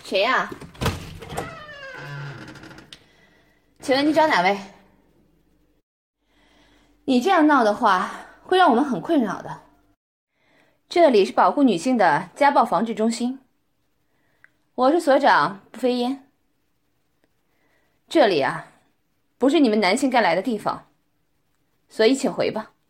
谁呀？请问你找哪位？你这样闹的话，会让我们很困扰的。这里是保护女性的家暴防治中心，我是所长步飞烟。这里啊，不是你们男性该来的地方，所以请回吧。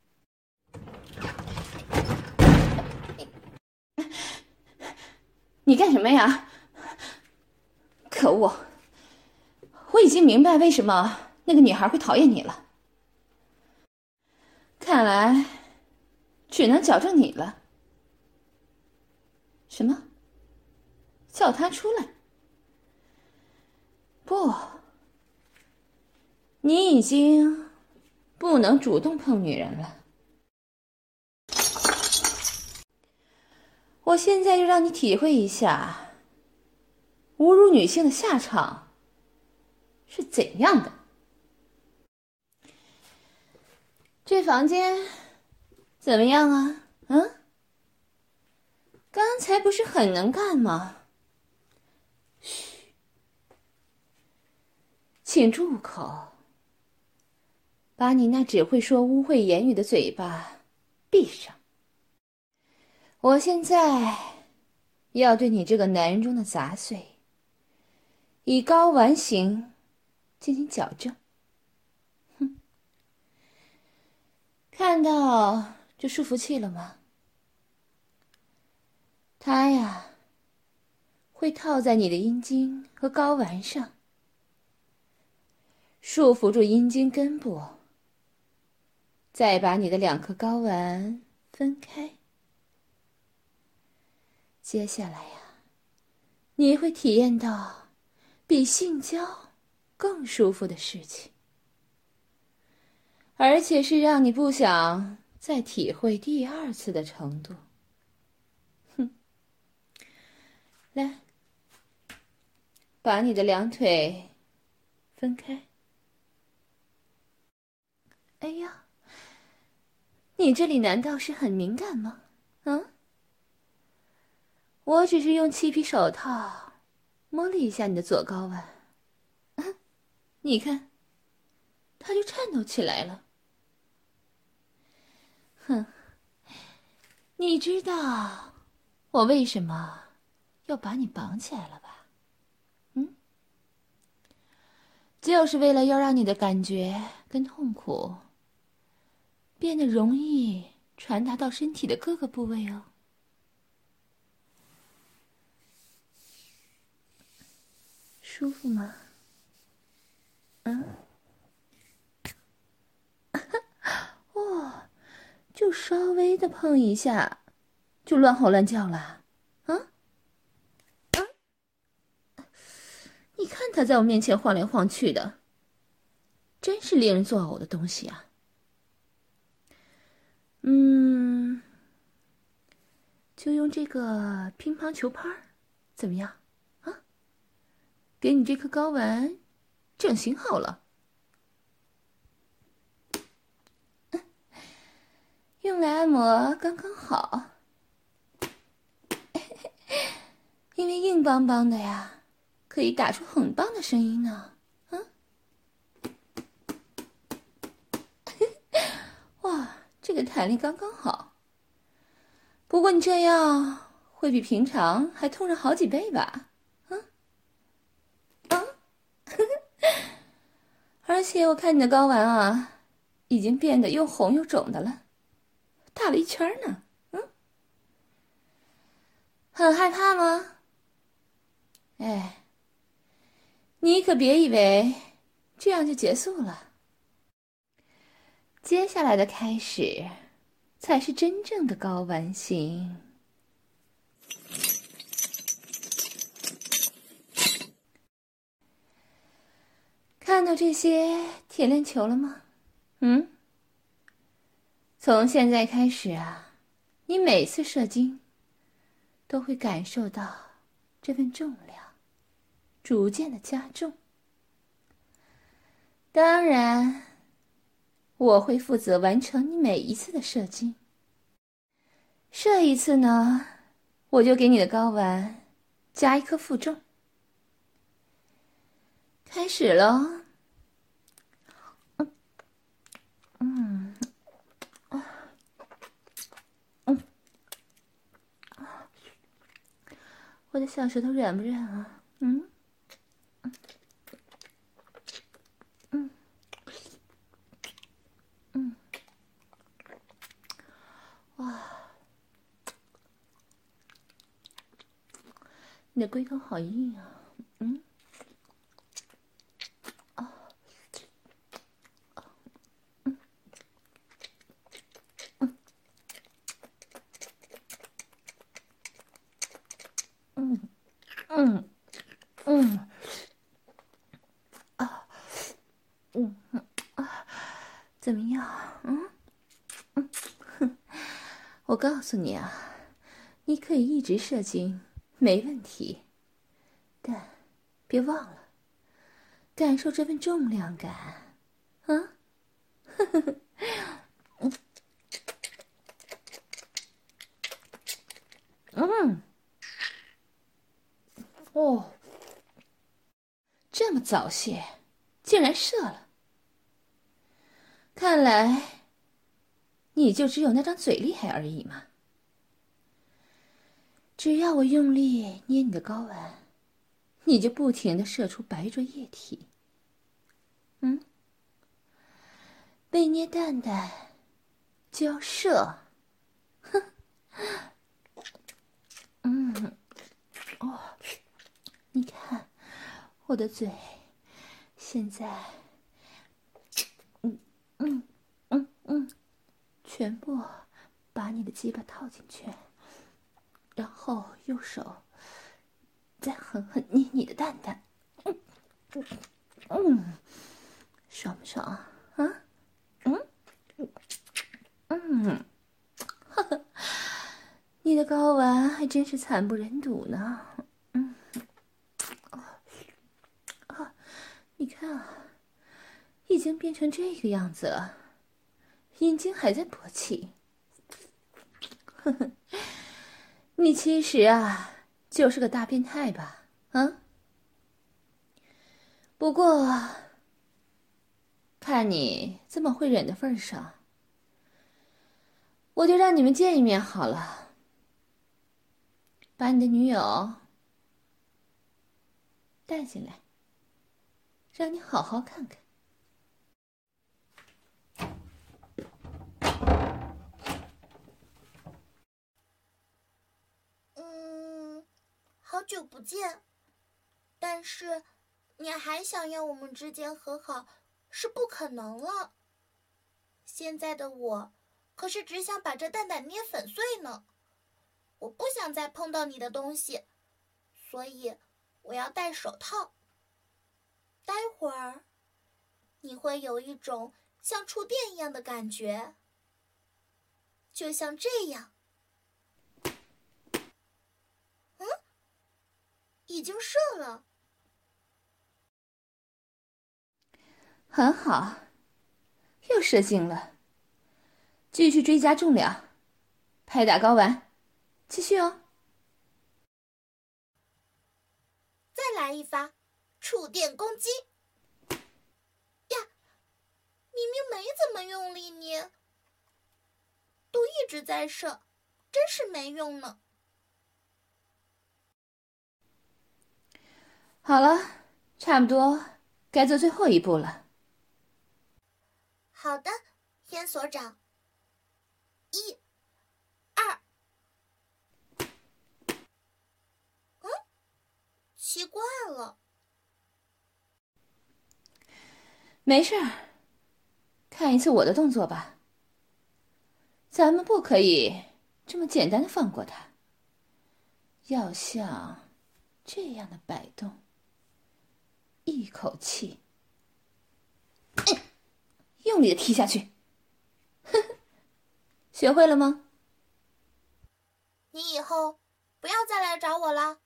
你干什么呀？可恶！我已经明白为什么那个女孩会讨厌你了。看来只能矫正你了。什么？叫她出来？不，你已经不能主动碰女人了。我现在就让你体会一下侮辱女性的下场是怎样的。这房间怎么样啊？刚才不是很能干吗？嘘，请住口，把你那只会说污秽言语的嘴巴闭上。我现在要对你这个男人中的杂碎以睾丸刑进行矫正。看到这束缚器了吗？它呀，会套在你的阴茎和睾丸上，束缚住阴茎根部，再把你的2颗睾丸分开。接下来呀，你会体验到比性交更舒服的事情，而且是让你不想再体会第2次的程度。来，把你的2腿分开。哎呀，你这里难道是很敏感吗？我只是用漆皮手套摸了一下你的左睾丸，你看，它就颤抖起来了。哼，你知道我为什么要把你绑起来了吧？就是为了要让你的感觉跟痛苦变得容易传达到身体的各个部位哦。舒服吗？就稍微的碰一下，就乱吼乱叫了。你看他在我面前晃来晃去的，真是令人作呕的东西啊。就用这个乒乓球拍怎么样啊？给你这颗睾丸整形好了。用来按摩刚刚好，因为硬邦邦的呀，可以打出很棒的声音呢。哇，这个弹力刚刚好。不过你这样会比平常还痛上好几倍吧？而且我看你的睾丸啊，已经变得又红又肿的了，大了一圈呢。很害怕吗？哎，你可别以为这样就结束了。接下来的开始才是真正的睾丸刑。看到这些铁链球了吗？从现在开始啊，你每次射精都会感受到这份重量逐渐的加重。当然，我会负责完成你每一次的射精。射一次呢，我就给你的睾丸加一颗负重。开始喽。我的小舌头软不软啊？哇，你的龟头好硬啊！怎么样？我告诉你啊，你可以一直射精，没问题，但别忘了感受这份重量感啊！哦，这么早泄，竟然射了。看来你就只有那张嘴厉害而已嘛。只要我用力捏你的睾丸，你就不停地射出白浊液体。被捏蛋蛋就要射，你看我的嘴现在全部把你的鸡巴套进去，然后右手再狠狠捏你的蛋蛋，爽不爽啊？你的睾丸还真是惨不忍睹呢。你看啊，已经变成这个样子了，阴茎还在勃起。你其实啊，就是个大变态吧？不过看你这么会忍的份上，我就让你们见一面好了。把你的女友带进来，让你好好看看。 好久不见，但是你还想要我们之间和好是不可能了。现在的我可是只想把这蛋蛋捏粉碎呢。我不想再碰到你的东西，所以我要戴手套。待会儿你会有一种像触电一样的感觉，就像这样。已经射了。 很好，又射精了。继续追加重量，拍打睾丸，继续哦。 再来一发，触电攻击。呀，明明没怎么用力捏，都一直在射，真是没用呢。 好了，差不多该做最后一步了。 好的，天所长。1、2。奇怪了。 没事儿，看一次我的动作吧。咱们不可以这么简单的放过他，要像这样的摆动，一口气，用力的踢下去。学会了吗？ 你以后不要再来找我了。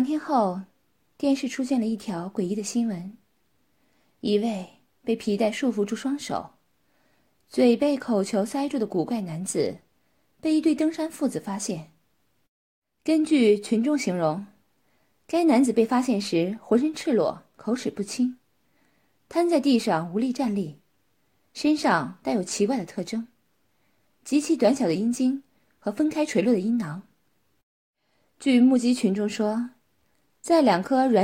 2天后，电视出现了一条诡异的新闻：一位被皮带束缚住双手、嘴被口球塞住的古怪男子被一对登山父子发现。根据群众形容，该男子被发现时浑身赤裸，口齿不清，瘫在地上无力站立，身上带有奇怪的特征，极其短小的阴茎和分开垂落的阴囊。据目击群众说，在2颗软